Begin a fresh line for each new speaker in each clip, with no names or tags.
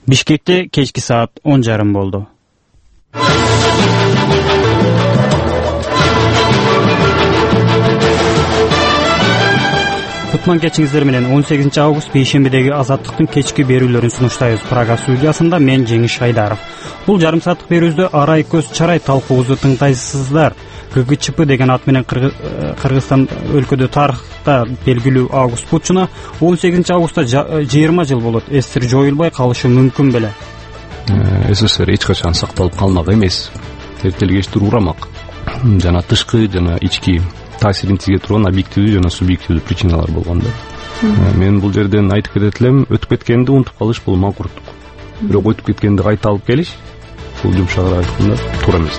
Бишкекте кечки саат 10:30 болду. Кутман кечиңиздер менен 18 август бейшембидеги Азаттыктын кечки берүүлөрүн сунуштайбыз. Прага студиясында мен Жеңиш Айдаров. Бул жарым сааттык берүүбүздө арай көз чарай талкуубузду тыңдайсыздар. ГГЧП деген ат менен Кыргызстан өлкөдө тарыхта белгилүү Август Путчуна 18 августта 20 жыл болот. СССР жоюлбай калышы мүмкүн беле?
СССР эч качан сакталып калмак эмес. Тертелгечтир урамак. Жана тышкы жана ички таасирин тийге турган объективдүү жана субъективдүү причиналар болгон да. Мен бул жерден айтып кетет элем, өтүп кеткенди унутуп калыш бул макурдук. Бирок өтүп кеткенди кайта алып келиш бул жумшагыраак айтканда туура эмес.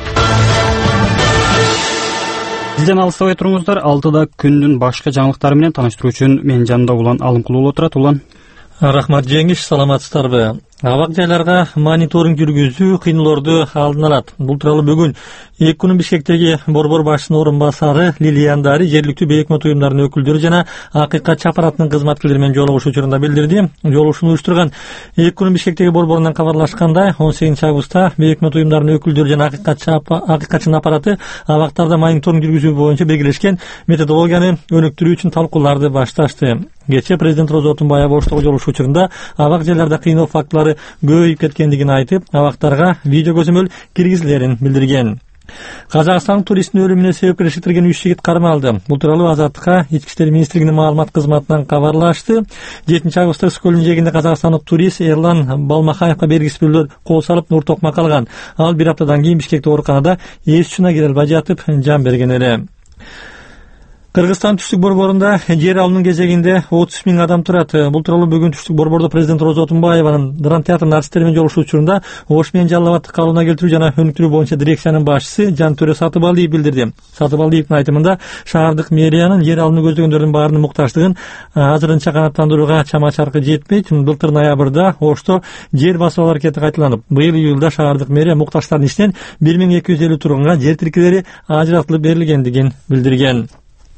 Сизден алыстабай туруңуздар. 6-да күндүн башка жаңылыктары менен тааныштыруу үчүн мен жанымда Улан Алымкулов отурат. Улан.
Рахмат Жеңиш, саламатсыздарбы? Абак жайларга мониторинг жүргүзүү кыйноолорду алдын алат. Бул тууралуу бүгүн 2 күн Бишкектеги борбор башчысынын орун басары Лилиан Дари жергиликтүү бейөкмөт уюмдарынын өкүлдөрү жана Акыйкатчы аппаратынын кызматкерлери менен жолугушуу учурунда билдирди. Жолугушууну уюштурган 2 күн Бишкектеги борборунан кабарлашкандай, 18 августта бейөкмөт уюмдарынын өкүлдөрү жана Акыйкатчынын аппараты абактарда мониторинг жүргүзүү боюнча белгилешкен методологияны өнүктүрүү үчүн талкууларды башташты. Кечээ президент Роза Отунбаева Оштого жолугушуу учурунда абак жерлерде кыйноо фактылары көбөйүп кеткендигин айтып, абактарга видео көзөмөл киргизилерин билдирген. Казакстандын туристтин өлүмүнө себепкер шектирген 3 жигит кармалды. Бул тууралуу Азаттыкка Ички иштер министрлигинин маалымат кызматынан кабарлашты. 7 августта Скөлүн жээгинде казакстандык турист Эрлан Балмахаевга бергисиз бирөөлөр кол салып нур токма калган. Ал 1 аптадан кийин Бишкекте ооруканада эс учуна кире албай жатып жан берген эле. Кыргызстан түштүк борборунда жер алуунун кезегинде 30 000 адам турат. Бул тууралуу бүгүн түштүк борбордо президент Роза Отунбаеванын драма театрынын артисттери менен жолугушуу учурунда Ош менен Жалал Абадты калыбына келтирүү жана өнүктүрүү боюнча дирекциянын башчысы Жантөрө Сатыбалдиев билдирди. Сатыбалдиевдин айтымында шаардык мэриянын жер алууну көздөгөндөрдүн баарынын муктаждыгын азырынча канааттандырууга чама чаркы жетпейт. Былтыр ноябрда Ошто жер басып алуу аракети кайталанып, быйыл июлда шаардык мэрия муктаждардын ичинен 1250 тургунга жер тилкелери ажыратылып берилгендигин билдирген.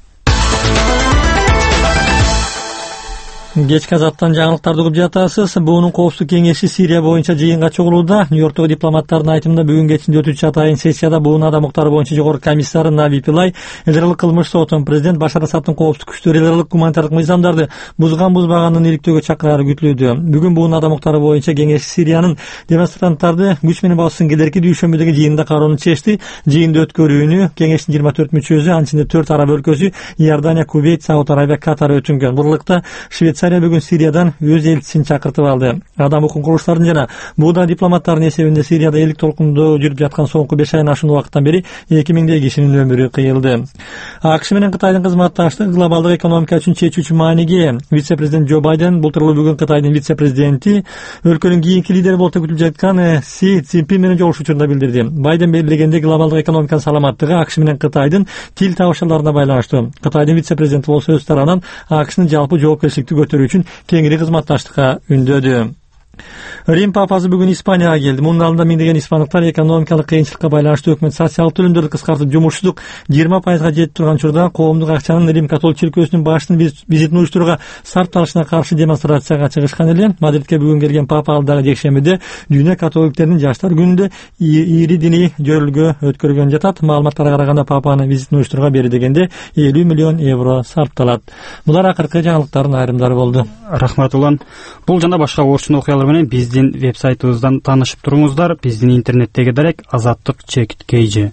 Кечки Азаттан жаңылыктарды угуп жатасыз. БУнун коопсуздук кеңеши Сирия боюнча жыйынга чогулууда. Нью-Йорктогу дипломаттардын айтымында бүгүн кечинде өтүп жатайын сессияда БУнун адам укуктары боюнча жогорку комиссары Нави Пилай эл аралык кылмыш сотун президент Башар Асадтын коопсуздук күчтөрү эл аралык гуманитардык мыйзамдарды бузганын иликтөөгө чакырары күтүлүүдө. Бүгүн БУнун адам укуктары боюнча кеңеши Сириянын демонстранттарды күч менен басуусун кедерки дүйшөмбүдөгү жыйында кароону чечти. Жыйынды өткөрүүнү кеңештин 24 мүчөсү, анчында 4 араб өлкөсү Иордания, Кувейт, Сауд Арабия, Катар өтүнгөн. Бурлукта Швейцария бүгүн Сириядан өз элчисин чакыртып алды. Адам укук курулуштарынын жана буда дипломаттардын эсебинде Сирияда элик толкундо жүрүп жаткан соңку 5 айдан ашуун убакыттан бери 2000 кишинин өмүрү кыйылды. АКШ менен Кытайдын кызматташтыгы глобалдык экономика үчүн чечүүчү мааниге. Вице-президент Джо Байден бул тууралуу бүгүн Кытайдын вице-президенти өлкөнүн кийинки лидери болуп күтүлүп жаткан Си Цзиньпин менен жолугушуу учурунда билдирди. Байден белгилегендей глобалдык экономиканын саламаттыгы АКШ менен Кытайдын тил табышаларына байланыштуу. Кытайдын вице-президенти болсо өз тарабынан АКШнын жалпы жоопкерчиликти көтөрүү үчүн теңири кызматташтыкка үндөдү. Рим папасы бүгүн Испанияга келди. Мунун алдында миңдеген испандыктар экономикалык кыйынчылыкка байланыштуу өкмөт социалдык төлөмдөрдү кыскартып, жумушсуздук 20% жетип турган учурда коомдук акчанын Рим католик чиркөөсүнүн башчынын визитин уюштурууга сарпталышына каршы демонстрацияга чыгышкан эле. Мадридке бүгүн келген папа алдагы жекшембиде дүйнө католиктеринин жаштар күнүндө ири диний жөрүлгө өткөргөн жатат. Маалыматтарга караганда папанын визитин уюштурууга бери дегенде 50 миллион евро сарпталат. Булар акыркы жаңылыктардын айрымдары болду.
Рахмат Улан. Бул жана башка орчун окуялар менен биздин вебсайтыбыздан таанышып туруңуздар. Биздин интернеттеги дарек azatlyk.kg.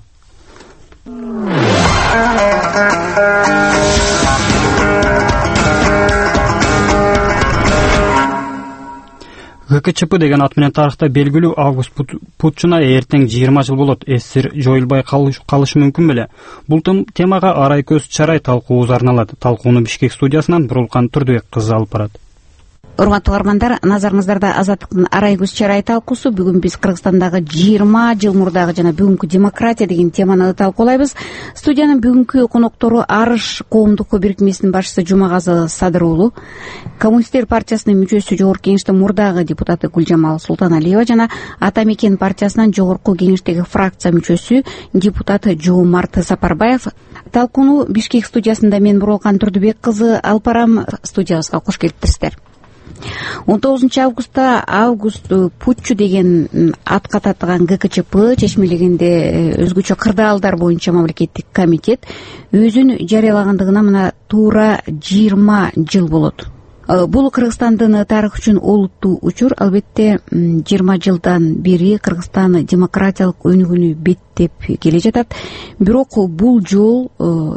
ГКЧП деген ат менен тарыхта белгилүү Август Путчуна эртең 20 жыл болот. СССР жоюлбай калышы мүмкүн беле? Бул темага арай көз чарай талкуубуз арналат. Талкууну Бишкек студиясынан Бурулкан Турдубек кызы алып барат.
Урматтуу угармандар, назарыңыздарда Азаттыктын арай көз чарай талкуусу. Бүгүн биз Кыргызстандагы 20 жыл мурдагы жана бүгүнкү демократия деген теманы талкуулайбыз. Студиянын бүгүнкү коноктору Арыш коомдук бирикмесинин башчысы Жумагазы Садыр уулу, Коммунисттер партиясынын мүчөсү жогорку кеңештин мурдагы депутаты Гүлжамал Султаналиева жана Ата Мекен партиясынын жогорку кеңештеги фракция мүчөсү депутаты Жоомарт Сапарбаев талкууну Бишкек студиясында мен Бурулкан Турдубек кызы алып барам. Студиябызга кош келиптирсиздер. 19 август путчу деген атка татыган ГКЧП чечмелегенде өзгөчө кырдаалдар боюнча мамлекеттик комитет өзүн жарыялагандыгына мына туура 20 жыл болот. Бул Кыргызстандын тарыхы үчүн олуттуу учур. Албетте 20 жылдан бери Кыргызстан демократиялык өнүгүүнү беттеп келе жатат. Бирок бул жол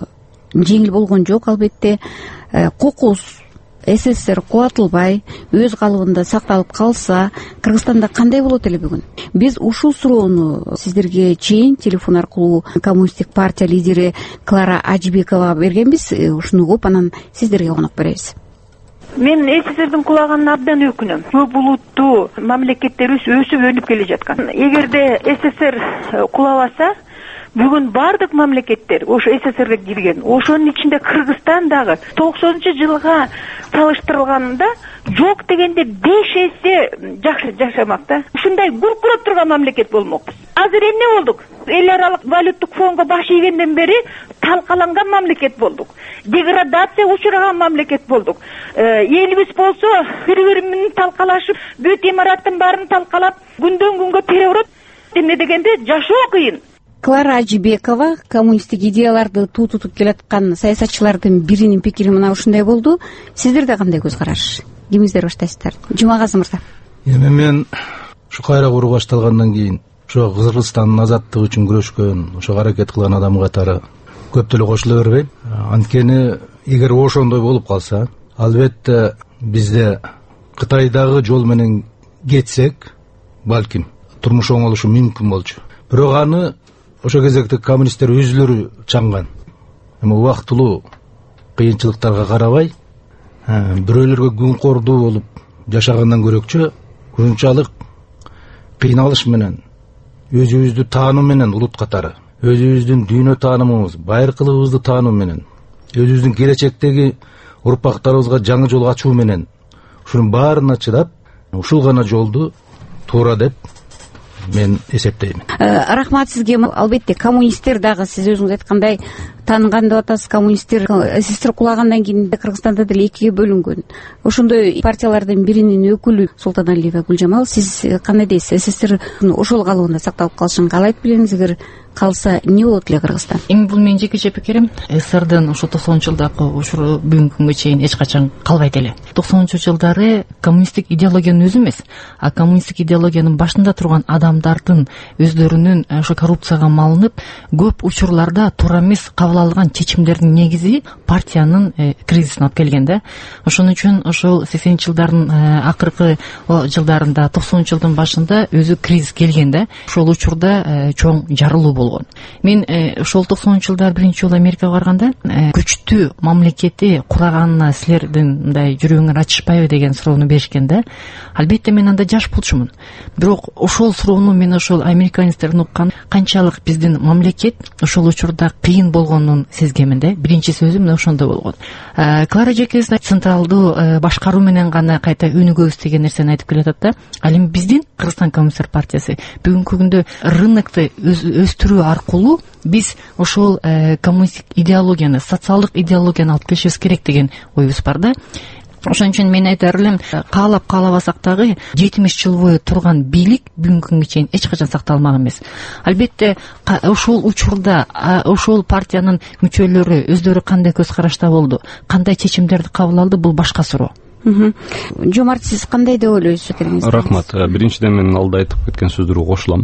жеңил болгон жок. Албетте кокус СССР кубатылбай өз калыбында сакталып калса, Кыргызстанда кандай болот эле бүгүн? Биз ушул суроону сиздерге чейин телефон аркылуу Коммунисттик партия лидери Клара Ажибековага бергенбиз. Ушуну угуп, анан сиздерге конок беребиз.
Мен СССРдин кулаганына абдан өкүнөм. Көп улуттуу мамлекеттерибиз өсүп өнүп келе жаткан. Эгерде СССР кулабаса, бүгүн бардык мамлекеттер ошо СССРге кирген. Ошонун ичинде Кыргызстан дагы 90-жылга салыштырылганда жок дегенде 5 эсе жакшы жашамак да. Ушундай гуркуроп турган мамлекет болмокпуз. Азыр эмне болдук? Эл аралык валюттук фондго баш ийгенден бери талкаланган мамлекет болдук. Деградация учураган мамлекет болдук. Элибиз болсо бири-бири менен талкалашып, бүт имараттын баарын талкалап, күндөн күнгө переворот эмне дегенде жашоо кыйын.
Клара Ажибекова коммунисттик идеяларды тутуп келаткан саясатчылардын биринин пикири мына ушундай болду. Сиздерде кандай көз караш? Кимиздер баштайсыздар? Жумагазы мырза.
Эми мен ушу кайра куруу башталгандан кийин ошо Кыргызстандын азаттыгы үчүн күрөшкөн, ошо аракет кылган адам катары көп деле кошуло бербейм. Анткени эгер ошондой болуп калса, албетте бизде Кытайдагы жол менен кетсек, балким турмуш оңолушу мүмкүн болчу. Бирок аны ошо кезекте коммунисттер өзүлөрү чаңган. Эми убактылуу кыйынчылыктарга карабай, бирөөлөргө күнкордуу болуп жашагандан көрөкчө, ушунчалык кыйналыш менен, өзүбүздү таануу менен улут катары, өзүбүздүн дүйнө таанымыбыз, байыркылыгыбызды таануу менен, өзүбүздүн келечектеги урпактарыбызга жаңы жол ачуу менен, ушунун баарына чыдап, ушул гана жолду туура деп мен эсептеймин.
Рахмат сизге. Албетте коммунисттер дагы сиз өзүңүз айткандай тааныган деп атасыз. Коммунисттер СССР кулагандан кийин Кыргызстанда деле экиге бөлүнгөн. Ошондой партиялардын биринин өкүлү Султаналиева Гүлжамал, сиз кандай дейсиз? СССР ошол калыбында сакталып калышын каалайт белеңиз? Эгер калса эмне болот эле Кыргызстан?
Эми бул менин жеке пикирим. СССРдин ошо 90-жылдагы учуру бүгүнкү күнгө чейин эч качан калбайт эле. 90-жылдары коммунисттик идеологиянын өзү эмес, а коммунисттик идеологиянын башында турган адамдардын өздөрүнүн ошо коррупцияга малынып, көп учурларда туура эмес кабыл алган чечимдердин негизи партиянын кризисине алып келген да. Ошон үчүн ошол 80-жылдардын акыркы жылдарында, 90-жылдын башында өзү кризис келген да. Ошол учурда чоң жарылуу болгон. Мен ошол 90-жылдар биринчи жолу Америкага барганда күчтүү мамлекети кураганына силердин мындай жүрөгүңөр ачышпайбы деген суроону беришкен да. Албетте мен анда жаш болчумун. Бирок ошол суроону мен ошол американецтердин уккан канчалык биздин мамлекет ошол учурда кыйын болгонун сезгемин да. Биринчи сөзүм мына ошондо болгон. Клара Жекебиз централдуу башкаруу менен гана кайта өнүгөбүз деген нерсени айтып келатат да. Ал эми биздин Кыргызстан коммунисттер партиясы бүгүнкү күндө рынокты өстүрүү аркылуу биз ошол коммунисттик идеологияны, социалдык идеологияны алып келишибиз керек деген оюбуз бар да. Ошон үчүн мен айтар элем, каалап каалабасак дагы 70 жыл бою турган бийлик бүгүнкү күнгө чейин эч качан сакталмаган эмес. Албетте ошол учурда ошол партиянын мүчөлөрү өздөрү кандай көз карашта болду, кандай чечимдерди кабыл алды, бул башка суроо.
Жомарт, сиз кандай деп ойлойсуз?
Рахмат. Биринчиден мен алда айтып кеткен сөздөргө кошулам.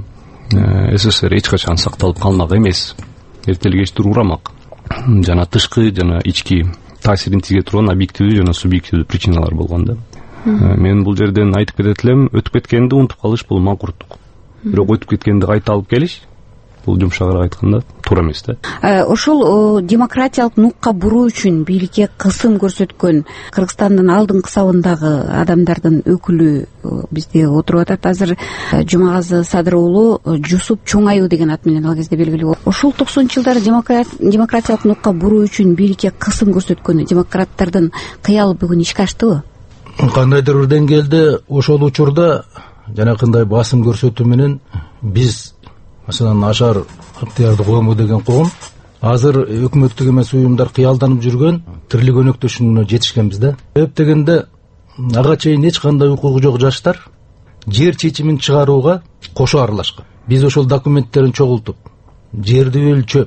СССР эч качан сакталып калмак эмес. Эртеле кеч урамак. Жана тышкы жана ички таасирин тийге турган объективдүү жана субъективдүү причиналар болгон да. Мен бул жерден айтып кетет элем, өтүп кеткенди унутуп калыш бул макурдук. Бирок өтүп кеткенди кайта алып келиш бул жумшагыраак айтканда туура эмес да.
Ошол демократиялык нукка буруу үчүн бийликке кысым көрсөткөн Кыргызстандын алдыңкы сабындагы адамдардын өкүлү бизде отуруп атат. Азыр Жумагазы Садыр уулу Жусуп Чоңайуу деген ат менен ал кезде белгилүү. Ошол 90-жылдары демократиялык нукка буруу үчүн бийликке кысым көрсөткөн демократтардын кыялы бүгүн ишке аштыбы?
Кандайдыр бир деңгээлде ошол учурда жанакындай басым көрсөтүү менен биз маселен ашар ыктыярды коому деген коом азыр өкмөттүк эмес уюмдар кыялданып жүргөн тирлик өнөктөшүнө жетишкенбиз да. Себеп дегенде ага чейин эч кандай укугу жок жаштар жер чечимин чыгарууга кошо аралашкан. Биз ошол документтерин чогултуп, жерди өлчөп,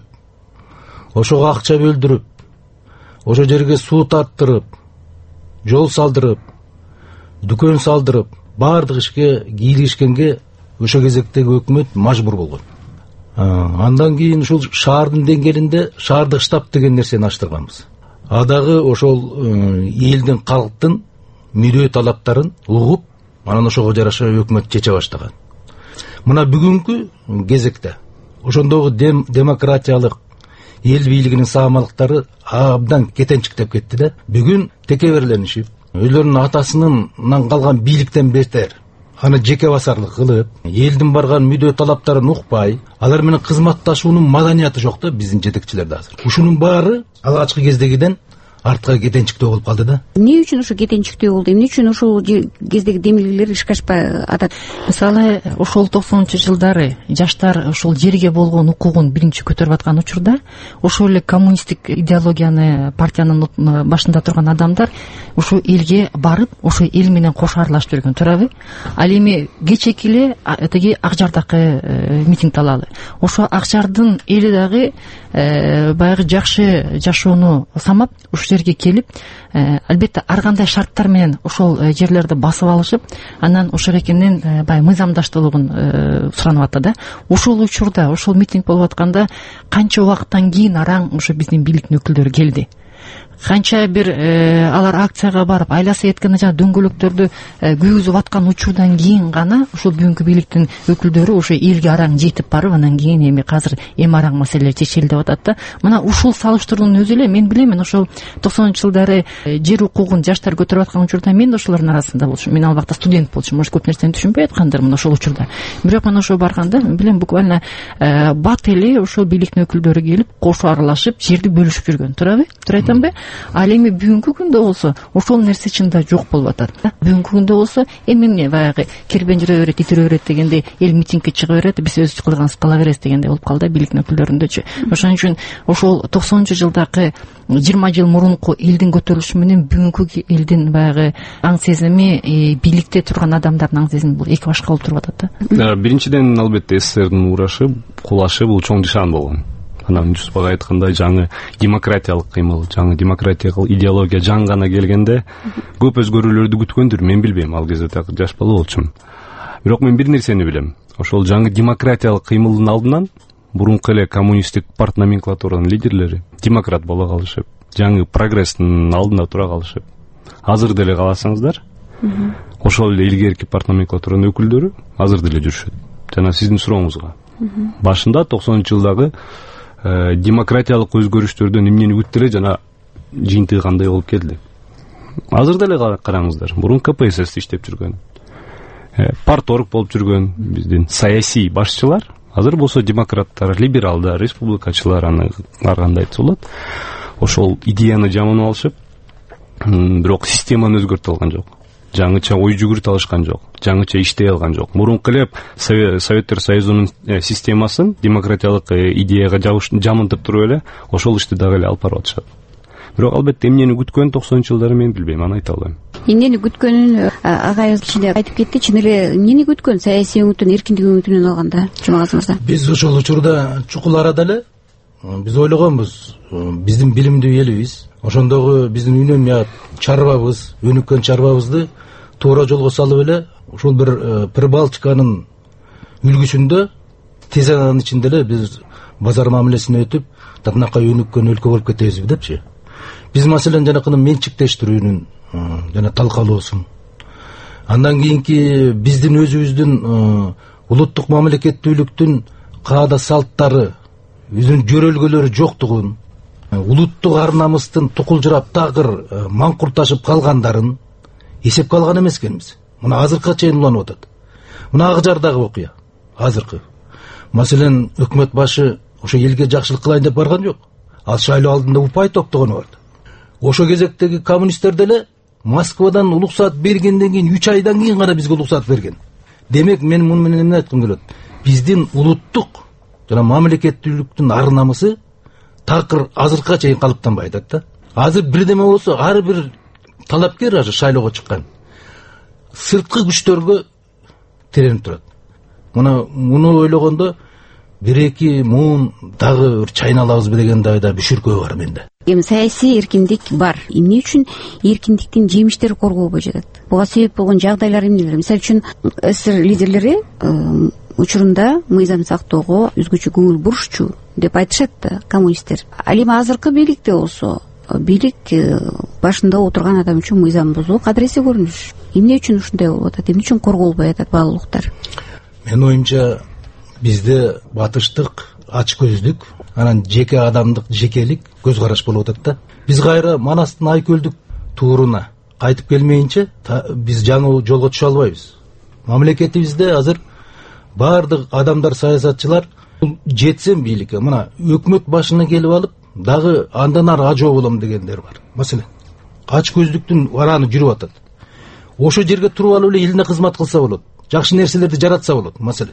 ошого акча бөлдүрүп, ошол жерге суу тарттырып, жол салдырып, дүкөн салдырып, баардык ишке кийлигишкенге ошол кезектеги өкмөт мажбур болгон. Андан кийин ушул шаардын деңгээлинде шаардык штаб деген нерсени ачтырганбыз. Дагы ошол элдин, калктын мүдөө талаптарын угуп, анан ошого жараша өкмөт чече баштаган. Мына бүгүнкү кезекте ошондогу демократиялык эл бийлигинин саамалыктары абдан кетенчиктеп кетти да. Бүгүн текеберленишип, өздөрүнүн атасынан калган бийликтен бетер аны жеке басарлык кылып, элдин барган мүдөө талаптарын укпай, алар менен кызматташуунун маданияты жок да биздин жетекчилерде азыр. Ушунун баары алгачкы кездегиден артка кетенчиктөө болуп калды да.
Эмне үчүн ушу кетенчиктөө болду? Эмне үчүн ушул кездеги демилгелер ишке ашпай атат?
Мисалы, ошол 90-жылдары жаштар ошол жерге болгон укугун биринчи көтөрүп аткан учурда, ошол эле коммунисттик идеологияны, партиянын башында турган адамдар ошол элге барып, ошол эл менен кошо аралашып жүргөн, туурабы? Ал эми кечеки эле тиги Акжардагы митинг алалы. Ошо Акжардын эли дагы баягы жакшы жашоону самап ушул жерге келип, албетте ар кандай шарттар менен ошол жерлерди басып алышып, анан ошол экенин баягы мыйзамдаштуулугун суранып атты да. Ушул учурда, ошол митинг болуп атканда канча убакыттан кийин араң ошо биздин бийликтин өкүлдөрү келди. Канча бир алар акцияга барып, айласа эткенде жана дөңгөлөктөрдү күйгүзүп аткан учурдан кийин гана ошол бүгүнкү бийликтин өкүлдөрү ошо элге араң жетип барып, анан кийин эми азыр араң маселелер чечилди деп атат да. Мына ушул салыштыруунун өзү эле мен билем, ошол 90-жылдары жер укугун жаштар көтөрүп аткан учурда мен да ошолордун арасында болчумун. Мен ал убакта студент болчумун, может көп нерсени түшүнбөй аткандырмын ошол учурда. Бирок мен ошо барганда билем, буквально бат эле ошол бийликтин өкүлдөрү келип, кошо аралашып, жерди бөлүшүп жүргөн, туурабы? Туура айтамбы? Ал эми бүгүнкү күндө болсо ошол нерсе чында жок болуп атат. Бүгүнкү күндө болсо эмне баягы кербен жүрө берет, итире берет дегендей, эл митингке чыга берет, биз өзүбүз кылганыбыз кыла беребиз дегендей болуп калды бийликтин өкүлдөрүндөчү. Ошон үчүн ошол 90-жылдагы 20 жыл мурунку элдин көтөрүлүшү менен бүгүнкү элдин баягы аң сезими, бийликте турган адамдардын аң сезими бул эки башка болуп туруп атат да.
Биринчиден, албетте СССРдин урашы, кулашы бул чоң нишан болгон. Анан Жусупбай айткандай, жаңы демократиялык кыймыл, жаңы демократиялык идеология жаңгана келгенде көп өзгөрүүлөрдү күткөндүр, мен билбейм, ал кезде так жаш бала болчумун. Бирок мен бир нерсени билем. Ошол жаңы демократиялык кыймылдын алдынан мурунку эле коммунисттик парт номенклатуранын лидерлери демократ боло калышып, жаңы прогресстин алдында тура калышып, азыр деле кааласаңыздар, ошол эле илгерки парт номенклатуранын өкүлдөрү азыр деле жүрүшөт. Жана сиздин сурооңузга, башында 90-жылдагы демократиялык өзгөрүштөрдөн эмнени күттү эле жана жыйынтыгы кандай болуп келди. Азыр деле караңыздар, мурун КПСС иштеп жүргөн, парторг болуп жүргөн биздин саясий башчылар, азыр болсо демократтар, либералдар, республикачылар, аны ар кандай айтса болот, ошол идеяны жаманап алышып, бирок системаны өзгөртө алган жок. Жаңыча ой жүгүртө алышкан жок, жаңыча иштей алган жок. Мурунку эле Советтер Союзунун системасын демократиялык идеяга жамынтып туруп эле ошол ишти дагы эле алып барып атышат. Бирок албетте эмнени күткөн 90-жылдары мен билбейм, аны айта албайм.
Эмнени күткөнүн агайыбыз ичинде айтып кетти. Чын эле эмнени күткөн саясий өңүтүн, эркиндик өңүтүнөн алганда, Жумагазы мырза? Биз
ошол учурда чукул арада эле биз ойлогонбуз, биздин билимдүү элибиз, ошондогу биздин үнөм чарбабыз, өнүккөн чарбабызды туура жолго салып эле ушул бир Прибалтиканын үлгүсүндө тез аранын ичинде эле биз базар мамилесине өтүп, татынакай өнүккөн өлкө болуп кетебиз депчи. Биз маселен жанакынын менчиктештирүүнүн жана талкалоосун, андан кийинки биздин өзүбүздүн улуттук мамлекеттүүлүктүн каада салттары, биздин жөрөлгөлөрү жоктугун, улуттук ар намыстын тукулжурап такыр маңкурташып калгандарын эсепке алган эмес экенбиз. Мына азыркыга чейин уланып атат. Мына Акжардагы окуя, азыркы. Маселен, өкмөт башы ошо элге жакшылык кылайын деп барган жок. Ал шайлоо алдында упай топтогону бар. Ошо кезектеги коммунисттер деле Москвадан уруксаат бергенден кийин 3 айдан кийин гана бизге уруксаат берген. Демек, мен муну менен эмне айткым келет? Биздин улуттук жана мамлекеттүүлүктүн ар намысы такыр азыркыга чейин калыптанбай атат да. Азыр бирдеме болсо, ар бир талапкер азыр шайлоого чыккан. сырткы күчтөргө тиренип турат. Муну ойлогондо 1-2 муун дагы бир чайналабызбы деген да бүшүркөө бар менде.
Эми саясий эркиндик бар. Эмне үчүн эркиндиктин жемиштери корголбой жатат? Буга себеп болгон жагдайлар эмнелер? Мисалы үчүн СССР лидерлери учурунда мыйзам сактоого өзгөчө көңүл бурушчу деп айтышат да коммунисттер. Ал эми азыркы бийликте болсо, бийлик башында отурган адам үчүн мыйзам бузуу кадыресе көрүнүш. Эмне үчүн ушундай болуп атат? Эмне үчүн корголбой атат баалуулуктар?
Менин оюмча бизде батыштык, ачкөздүк, анан жеке адамдык, жекелик көз караш болуп атат да. Биз кайра Манастын Айкөлдүк тууруна кайтып келмейинче биз жаңы жолго түшө албайбыз. Мамлекетибизде азыр баардык адамдар, саясатчылар жетсем бийликке, мына өкмөт башына келип алып, дагы андан ары ажоо болом дегендер бар. Маселен, ачкөздүктүн араны жүрүп атат. Ошо жерге туруп алып эле элине кызмат кылса болот, жакшы нерселерди жаратса болот, маселен.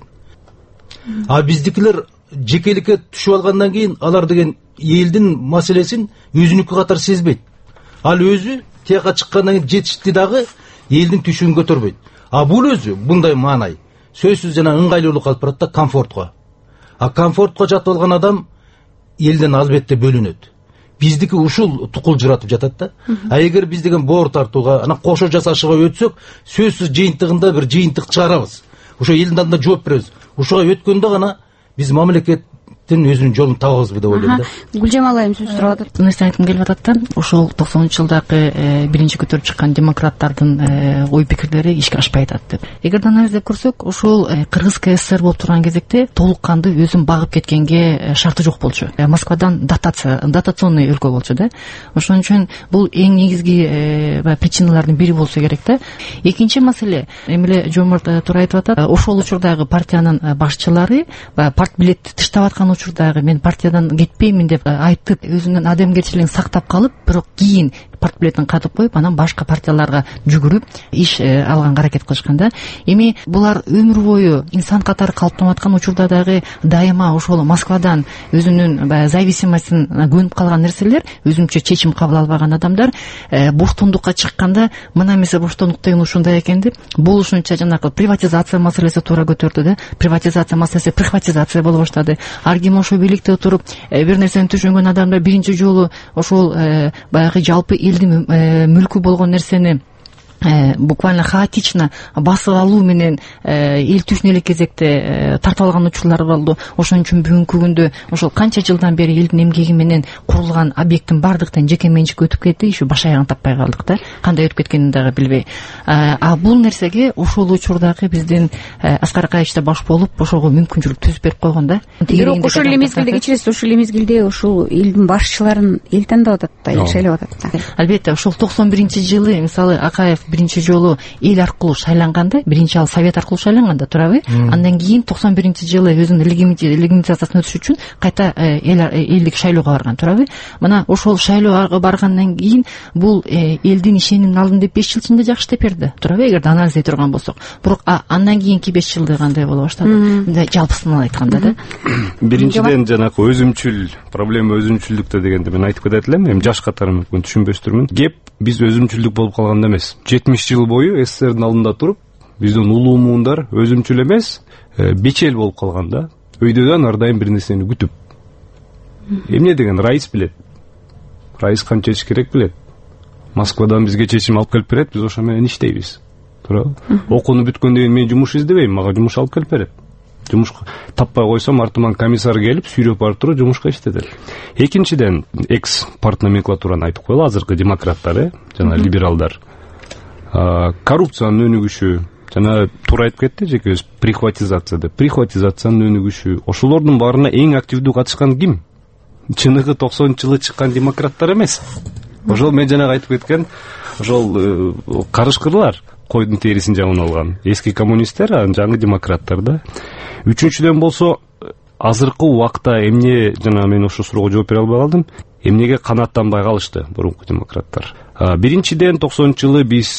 А биздикилер жекеликке түшүп алгандан кийин алар деген элдин маселесин өзүнүкү катары сезбейт. Ал өзү тияка чыккандан кийин жетишти дагы элдин түшүн көтөрбөйт. А бул өзү мындай маанай сөзсүз жана ыңгайлуулук алып барат да комфортко. А комфортко жатып алган адам элден албетте бөлүнөт. Биздики ушул тукулжуратып жатат да. А эгер биз деген боор тартууга, анан кошо жасашууга өтсөк, сөзсүз жыйынтыгында бир жыйынтык чыгарабыз. Ошо элдин алдында жооп беребиз. Ошого өткөндө гана биз мамлекеттин өзүнүн жолун табабызбы деп ойлойм да.
Гүлжамал айым сөз сурап атат.
Нерсе айткым келип атат да. Ошол 90-жылдагы биринчи көтөрүп чыккан демократтардын ой пикирлери ишке ашпай атат деп. Эгерде анализдеп көрсөк, ошол Кыргыз КСР болуп турган кезекте толук кандуу өзүн багып кеткенге шарты жок болчу. Москвадан дотационный өлкө болчу да. Ошон үчүн бул эң негизги причиналардын бири болсо керек да. Экинчи маселе, эмеле Жомарт туура айтып атат, ошол учурдагы партиянын башчылары партбилетти тыштап аткан учурдагы мен партиядан кетпеймин деп айтып, өзүнүн адамгерчилигин сактап калып, бирок кийин партбилетин катып коюп, анан башка партияларга жүгүрүп иш алганга аракет кылышкан да. Эми булар өмүр бою инсан катары калыптанып аткан учурда дагы дайыма ошол Москвадан өзүнүн зависимостун көнүп калган нерселер, өзүнчө чечим кабыл албаган адамдар боштондукка чыкканда, мына эмесе боштондук деген ушундай экен деп, болушунча жанагы приватизация маселеси туура көтөрдү да. Приватизация маселеси прихватизация боло баштады. Ар ким ошо бийликте отуруп, бир нерсени түшүнгөн адамдар биринчи жолу ошол баягы жалпы элдин мүлкү болгон нерсени буквально хаотично басып алуу менен эл түшүнө элек кезекте тартып алган учурлар болду. Ошон үчүн бүгүнкү күндө ошол канча жылдан бери элдин эмгеги менен курулган объекттин бардыктан жеке менчикке өтүп кетти, ушу баш аягын таппай калдык да. Кандай өтүп кеткенин дагы билбей. А бул нерсеге ошол учурдагы биздин Аскар Акаевич да баш болуп, ошого мүмкүнчүлүк түзүп берип койгон да.
Бирок ошол эле мезгилде кечиресиз, ошол эле мезгилде ошол элдин башчыларын эл тандап атат да, эл шайлап атат да.
Албетте, ошол 91-жылы мисалы Акаев биринчи жолу эл аркылуу шайланганда, биринчи ал совет аркылуу шайланганда, туурабы? Андан кийин 91-жылы өзүнүн легитимациясын өтүш үчүн кайта элдик шайлоого барган, туурабы? Мына ошол шайлоого баргандан кийин бул элдин ишенимин алдым деп 5 жыл ичинде жакшы деп берди, туурабы? Эгерде анализ эте турган болсок. Бирок андан кийинки 5 жылды кандай боло баштады? Мындай жалпысынан айтканда да.
Биринчиден жанагы өзүмчүл проблема өзүмчүлдүктө дегенде мен айтып кетет элем, эми жаш катары мүмкүн түшүнбөстүрмүн. Кеп биз өзүмчүлдүк болуп калганда эмес. 70 жыл бою СССРдин алдында туруп, биздин улуу муундар өзүмчүл эмес, бечел болуп калган да. Өйдөдөн ар дайым бир нерсени күтүп. Эмне деген раис билет. Раис канча чечиш керек билет. Москвадан бизге чечим алып келип берет, биз ошо менен иштейбиз. Туурабы? Окууну бүткөндөн кийин мен жумуш издебейм, мага жумуш алып келип берет. Жумуш таппай койсом, артыман комиссар келип сүйрөп барып туруп жумушка иштетет. Экинчиден, экс партноменклатураны айтып коелу, азыркы демократтар, жана либералдар. Коррупциянын өнүгүшү, жана туура айтып кетти жеке өз прихватизация деп. Прихватизациянын өнүгүшү, ошолордун баарына эң активдүү катышкан ким? Чыныгы 90-жылы чыккан демократтар эмес. Ошол мен жанагы айтып кеткен, ошол карышкырлар, койдун терисин жамын алган эски коммунисттер, жаңы демократтар да. Үчүнчүдөн болсо, азыркы убакта эмне, жана мен ошол суроого жооп бере албай калдым, эмнеге канааттанбай калышты мурунку демократтар? Биринчиден 90-жылы биз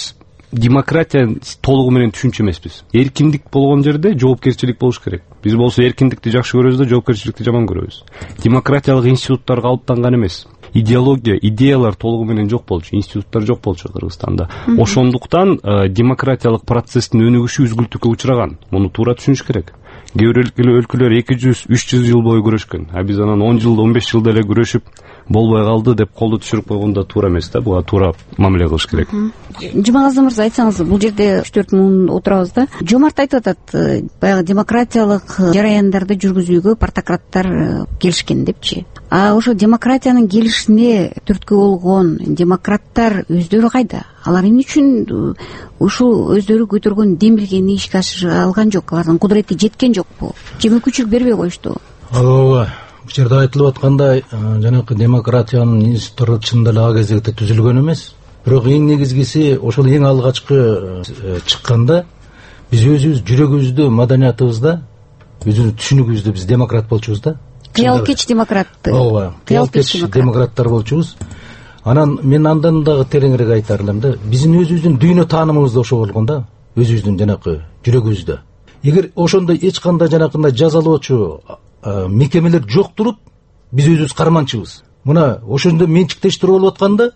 демократия толугу менен түшүнчү эмеспиз. Эркиндик болгон жерде жоопкерчилик болуш керек. Биз болсо эркиндикти жакшы көрөбүз да жоопкерчиликти жаман көрөбүз. Демократиялык институттар калыптанган эмес. Идеология, идеялар толугу менен жок болчу, институттар жок болчу Кыргызстанда. Ошондуктан демократиялык процесстин өнүгүшү үзгүлтүккө учураган. Муну туура түшүнүш керек. Кээ бир өлкөлөр 200-300 жыл бою күрөшкөн. Биз анан 10 жыл, 15 жылда эле күрөшүп болбой калды деп колду түшүрүп койгон да туура эмес да. Буга туура мамиле кылыш керек.
Жумагазы мырза, айтсаңыз, бул жерде 3-4 муун отурабыз да. Жомарт айтып атат, баягы демократиялык жараяндарды жүргүзүүгө партократтар келишкен депчи. А ошо демократиянын келишине түрткү болгон демократтар өздөрү кайда? Алар эмне үчүн ушул өздөрү көтөргөн демилгени ишке ашыра алган жок? Алардын кудурети жеткен жокпу? Же мүмкүнчүлүк бербей коюшту?
Ооба. Бул жерде айтылып аткандай, жанакы демократиянын институттары чындап эле ага кезекте түзүлгөн эмес. Бирок эң негизгиси ошол эң алгачкы чыкканда биз өзүбүз жүрөгүбүздө, маданиятыбызда, өзүбүздүн түшүнүгүбүздө биз демократ болчубуз да.
Кыялкеч демократ.
Ооба. Кыялкеч демократтар болчубуз. Анан мен андан дагы тереңирээк айтар элем да. Биздин өзүбүздүн дүйнө таанымыбыз да ошо болгон да. Өзүбүздүн жанакы жүрөгүбүздө. Эгер ошондой эч кандай жанакындай жазалоочу мекемелер жок туруп, биз өзүбүз карманчыбыз. Мына ошондо менчиктештирүү болуп атканда,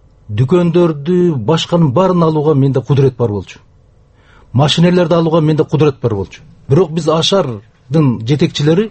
дүкөндөрдү, башканын баарын алууга менде кудурет бар болчу. Машинелерди алууга менде кудурет бар болчу. Бирок биз ашардын жетекчилери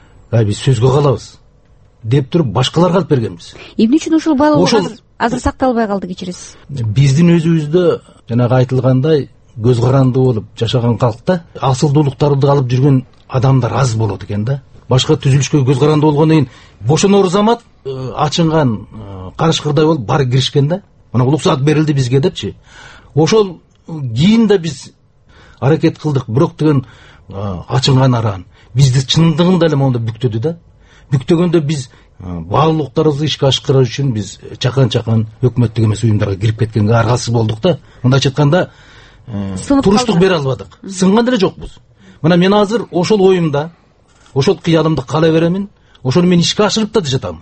биз сөзгө калабыз деп туруп башкаларга алып бергенбиз.
Эмне үчүн ушул баалоо азыр сакталбай калды, кечиресиз?
Биздин өзүбүздө жанагы айтылгандай көз каранды болуп жашаган калкта асылдуулуктарды алып жүргөн адамдар аз болот экен да. Башка түзүлүшкө көз каранды болгондон кийин бошонор замат ачынган карышкырдай болуп баары киришкен да. Мына уруксаат берилди бизге депчи. Ошол кийин да биз аракет кылдык, бирок деген ачынган араан бизди чындыгында эле монда бүктөдү да. Бүктөгөндө биз баалуулуктарыбызды ишке ашкыруу үчүн биз чакан өкмөттүк эмес уюмдарга кирип кеткенге аргасыз болдук да. Мындайча айтканда туруштук бере албадык. Сынган деле жокпуз. Мына мен азыр ошол оюмда, ошол кыялымды кала беремин, ошону мен ишке ашырып да жатамын.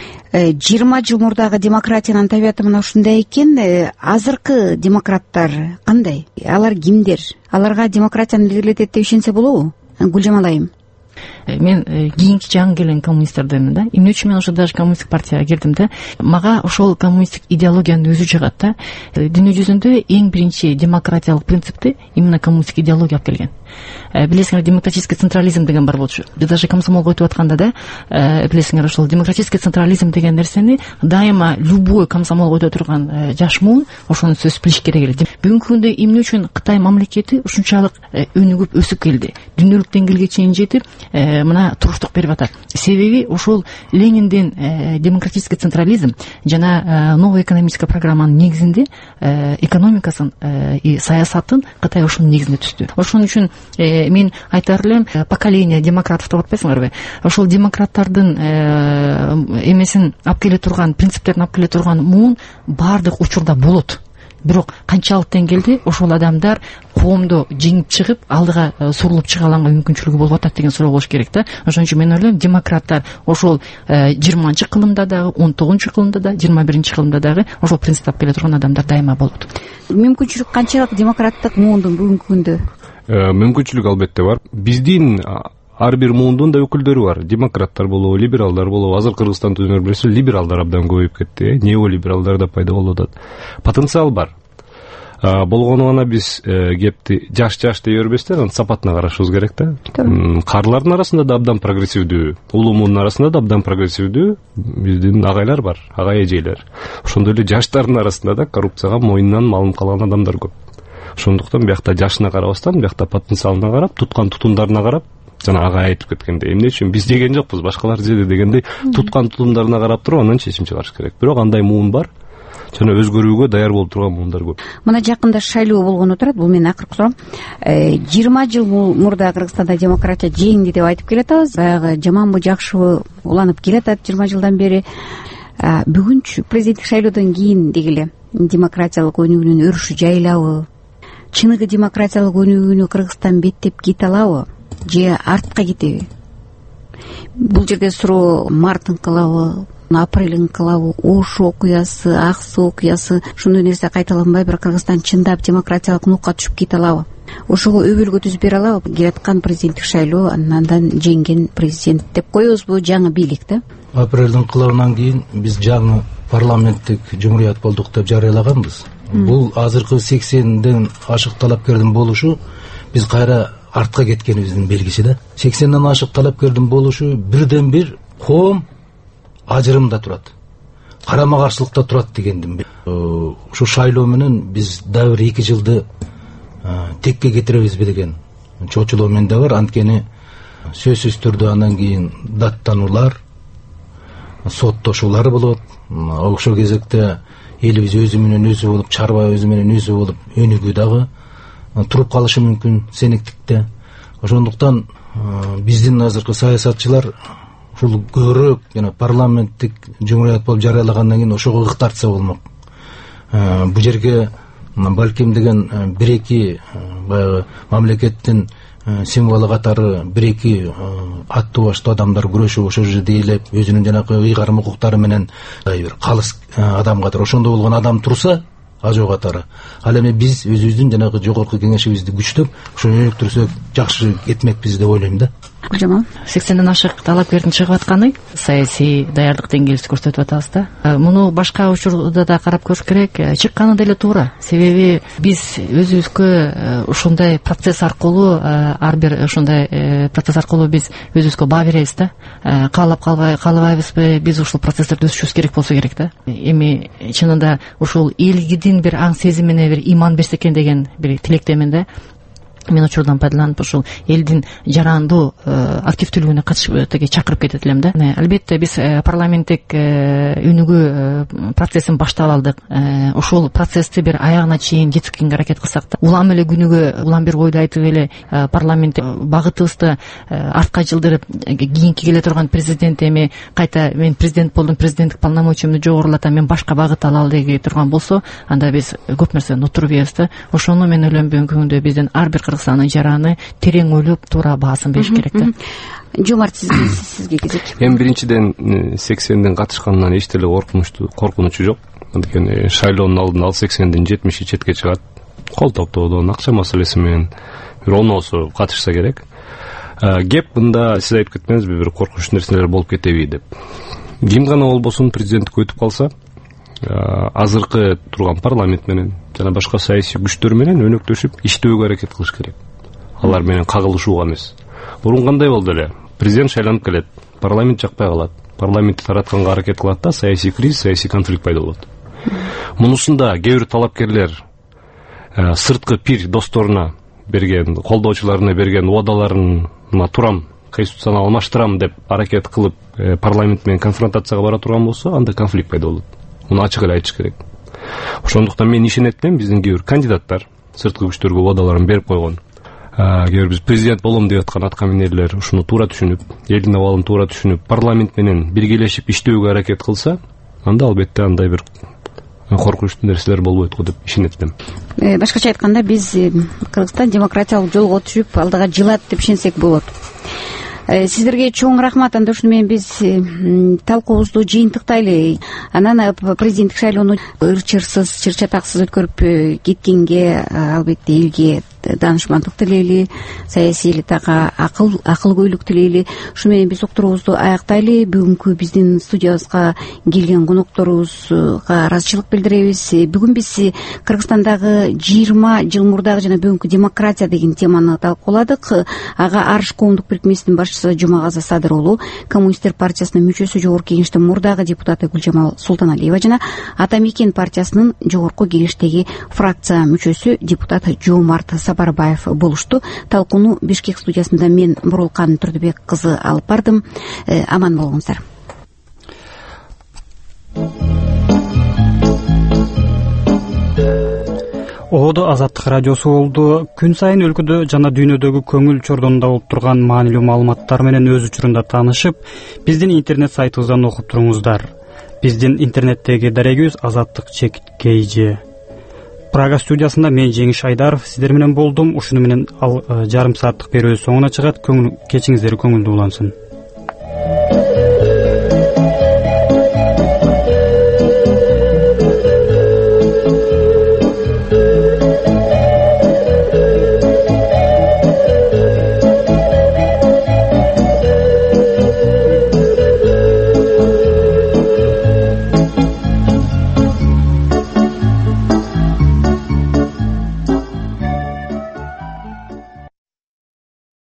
20 жыл мурдагы демократиянын табияты мына ушундай экен. Азыркы демократтар кандай? Алар кимдер? Аларга демократияны илгертет деп ишенсе болобу? Гүлжамал айым.
Мен кийинки жаңы келген коммунисттерденмин да. Эмне үчүн мен ошо даже коммунисттик партияга кирдим да. Мага ошол коммунисттик идеологиянын өзү жагат да. Дүйнө жүзүндө эң биринчи демократиялык принципти именно коммунисттик идеология алып келген. Билесиңер, демократический централизм деген бар болчу. Даже комсомолго өтүп атканда да, билесиңер, ошол демократический централизм деген нерсени дайыма любой комсомолго өтө турган жаш муун ошону сөз билиш керек эле. Бүгүнкү күндө эмне үчүн Кытай мамлекети ушунчалык өнүгүп өсүп келди, дүйнөлүк деңгээлге чейин жетип мына туруштук берип атат? Себеби ошол Лениндин демократический централизм жана новая экономическая программанын негизинде экономикасын и саясатын Кытай ошонун негизинде түздү. Ошон үчүн мен айтар элем, поколение демократов деп атпайсыңарбы? Ошол демократтардын эмесин алып келе турган, принциптерин алып келе турган муун баардык учурда болот. Бирок канчалык деңгээлде ошол адамдар коомдо жеңип чыгып, алдыга сурулуп чыга алганга мүмкүнчүлүгү болуп атат деген суроо болуш керек да. Ошон үчүн мен ойлойм, демократтар ошол 20-кылымда дагы, 19-кылымда да, 21-кылымда дагы ошол принципти алып келе турган адамдар дайыма болот.
Мүмкүнчүлүк канчалык демократтык муундун бүгүнкү күндө?
Мүмкүнчүлүк албетте бар. Биздин ар бир муундун да өкүлдөрү бар. Демократтар болобу, либералдар болобу. Азыр Кыргызстанда өзүңөр билесиз, либералдар абдан көбөйүп кетти. Неолибералдар да пайда болуп атат. Потенциал бар. Болгону гана биз кепти жаш дей бербестен, сапатына карашыбыз керек да. Карлардын арасында да абдан прогрессивдүү, улуу муундун арасында да абдан прогрессивдүү биздин агайлар бар, агай эжелер. Ошондой эле жаштардын арасында да коррупцияга мойнунан малынып калган адамдар көп. Ошондуктан биякта жашына карабастан, биякта потенциалына карап, туткан тутумдарына карап, жана ага айтып кеткендей, эмне үчүн биз жеген жокпуз, башкалар жеди дегендей, туткан тутумдарына карап туруп анан чечим чыгарыш керек. Бирок андай муун бар, жана өзгөрүүгө даяр болуп турган муундар көп.
Мына жакында шайлоо болгону турат, бул менин акыркы суроом. 20 жыл мурда Кыргызстанда демократия жеңди деп айтып келатабыз. Баягы жаманбы, жакшыбы уланып келатат 20 жылдан бери. Бүгүнчү президенттик шайлоодон кийин дегиле демократиялык өнүгүүнүн өрүшү жайылабы? Чыныгы демократиялык өнүгүүнү Кыргызстан беттеп кете алабы же артка кетеби? Бул жерде суроо мартын кылабы, апрель инкылабы, Ош окуясы, Ак Суу окуясы, ушундай нерсе кайталанбайбы, Кыргызстан чындап демократиялык нукка түшүп кете алабы? Ошого өбөлгө түзүп бере алабы? Келаткан президенттик шайлоо андан жеңген президент деп коебузбу, жаңы бийлик да?
Апрель инкылабынан кийин биз жаңы парламенттик жумурият болдук деп жарыялаганбыз. Бул азыркы 80ден ашык талапкердин болушу биз кайра артка кеткенибиздин белгиси да. 80ден ашык талапкердин болушу бирден бир коом ажырымда турат, карама каршылыкта турат дегендин. Ушу шайлоо менен биз дагы бир 2 жылды текке кетиребизби деген чочулоо менде бар. Анткени сөзсүз түрдө андан кийин даттануулар, соттошуулар болот. Ошол кезекте элибиз өзү менен өзү болуп, чарба өзү менен өзү болуп, өнүгүү дагы туруп калышы мүмкүн сенектикте. Ошондуктан биздин азыркы саясатчылар ушул көбүрөөк жана парламенттик жумурият болуп жарыялагандан кийин ошого ык тартса болмок. Бул жерге балким деген бир-эки баягы мамлекеттин символу катары бир-эки аттуу баштуу адамдар күрөшүп, ошол жерде ыйлап, өзүнүн жанагы ыйгарым укуктары менен бир калыс адам катары ошондой болгон адам турса, ажоо катары. Ал эми биз өзүбүздүн жанагы жогорку кеңешибизди күчтөп, ошону өнүктүрсөк жакшы кетмекпиз деп ойлойм да.
80ден ашык талапкердин чыгып атканы саясий даярдык деңгээлибизди көрсөтүп атабыз да. Муну башка учурда да карап көрүш керек. Чыкканы деле туура. Себеби биз өзүбүзгө ушундай процесс аркылуу, ар бир ушундай процесс аркылуу биз өзүбүзгө баа беребиз да. Каалап каалабайбызбы, биз ушул процесстерди өсүрүшүбүз керек болсо керек да. Эми чынында ушул элгидин бир аң сезимине бир иман берсе экен деген бир тилектемин да. Мен учурдан пайдаланып ушул элдин жарандуу активдүүлүгүнө катышып чакырып кетет элем да. Албетте биз парламенттик өнүгүү процессин баштап алдык. Ошол процессти бир аягына чейин жеткизгенге аракет кылсак да, улам эле күнүгө улам бир ойду айтып эле парламенттик багытыбызды артка жылдырып, кийинки келе турган президент эми кайта мен президент болдум, президенттик полномочиямды жогорулатам, мен башка багыт алалы деге турган болсо, анда биз көп нерсени утуруп да. Ошону мен ойлойм бүгүнкү күндө биздин ар бир Кыргызстандын жараны терең ойлоп туура баасын бериш керек да.
Жомарт, сизге кезек.
Эми биринчиден 80ден катышканынан эч деле коркунучу жок. Анткени шайлоонун алдында ал 80дин 70 четке чыгат. Кол топтоодон, акча маселеси менен бир оноосу катышса керек. Кеп мында сиз айтып кетпеңизби, бир коркунуч нерселер болуп кетеби деп. Ким гана болбосун президенттикке өтүп калса, азыркы турган парламент менен жана башка саясий күчтөр менен өнөктөшүп иштөөгө аракет кылыш керек. Алар менен кагылышууга эмес. Мурун кандай болду эле? Президент шайланып келет, парламент жакпай калат. Парламентти таратканга аракет кылат да, саясий кризис, саясий конфликт пайда болот. Мунусунда кээ бир талапкерлер сырткы пир досторуна берген, колдоочуларына берген убадаларына турам, конституцияны алмаштырам деп аракет кылып парламент менен конфронтацияга бара турган болсо, анда конфликт пайда болот. Муну ачык эле айтыш керек. Ошондуктан мен ишенет элем, биздин кээ бир кандидаттар сырткы күчтөргө убадаларын берип койгон. Кээ бир биз президент болом деп аткан атка минерлер ушуну туура түшүнүп, элдин абалын туура түшүнүп, парламент менен биргелешип иштөөгө аракет кылса, анда албетте андай бир коркунучтуу нерселер болбойт го деп ишенет элем.
Башкача айтканда, биз Кыргызстан демократиялык жолго түшүп, алдыга жылат деп ишенсек болот. Сиздерге чоң рахмат. Анда ушуну менен биз талкуубузду жыйынтыктайлы. Анан президенттик шайлоону ырчырсыз, чыр-чатаксыз өткөрүп кеткенге албетте элге даанышмандык тилейли, саясий элитага акылгөйлүк тилейли. Ушу менен биз уктуруубузду аяктайлы. Бүгүнкү биздин студиябызга келген конокторубузга ыраазычылык билдиребиз. Бүгүн биз Кыргызстандагы 20 жыл мурдагы жана бүгүнкү демократия деген теманы талкууладык. Ага Арыш коомдук бирикмесинин башчысы Жумагаза Садыр уулу, Коммунисттер партиясынын мүчөсү, жогорку кеңештин мурдагы депутаты Гүлжамал Султаналиева жана Ата Мекен партиясынын жогорку кеңештеги фракция мүчөсү депутат Жомарт Сапарбаев болушту. Талкууну Бишкек студиясында мен Бурулкан Түрдүбек кызы алып бардым. Аман болуңуздар.
Оодо Азаттык радиосу болду. Күн сайын өлкөдө жана дүйнөдөгү көңүл чордонунда болуп турган маанилүү маалыматтар менен өз учурунда таанышып, биздин интернет сайтыбыздан окуп туруңуздар. Биздин интернеттеги дарегибиз azattik.kj. Прага студиясында мен Жеңиш Айдаров сиздер менен болдум. Ушуну менен ал жарым сааттык берүүбүз соңуна чыгат. Кечиңиздер көңүлдүү улансын.